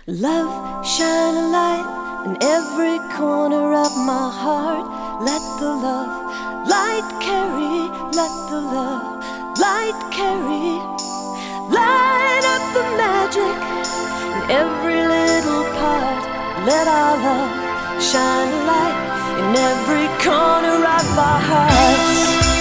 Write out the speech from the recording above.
Love, shine a light in every corner of my heart. Let the love light carry, let the love light carry. Light up the magic in every little part. Let our love shine a light in every corner of our hearts.